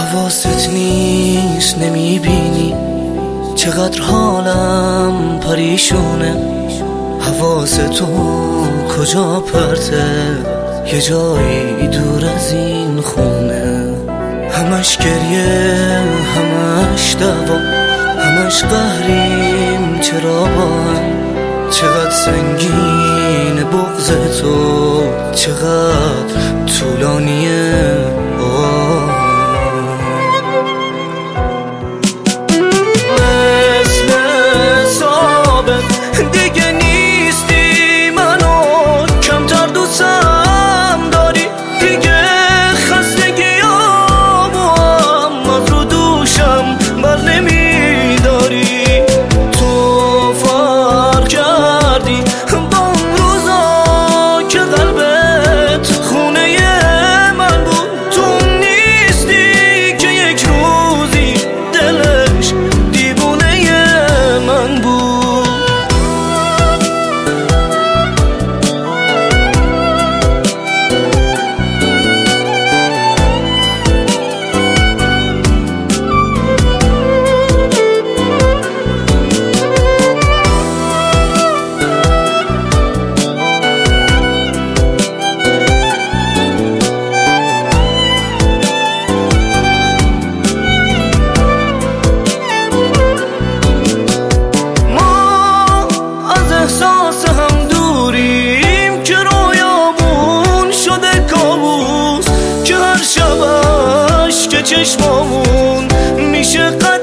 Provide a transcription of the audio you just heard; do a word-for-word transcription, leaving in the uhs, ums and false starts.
حواست نیست نمیبینی چقدر حالم پریشونه. حواست تو کجا پرته، یه جایی دور از این خونه. همش گریه همش دعوا همش قهریم، چرا با هم؟ چقدر سنگین بغض تو، چقدر طولانیه. مثل ثابت دیگه نیستی، منو کمتر دوستم داری. دیگه خستگیامو هم از رو دوشم بر نمیداری. تو فرق کردی با اون روزا که قلبت خونه من بود. تو نیستی که یک روزی دلش دیوونه من بود. احساس هم دوریم که رویامون شده کابوس، که هر شبش که چشمامون میشه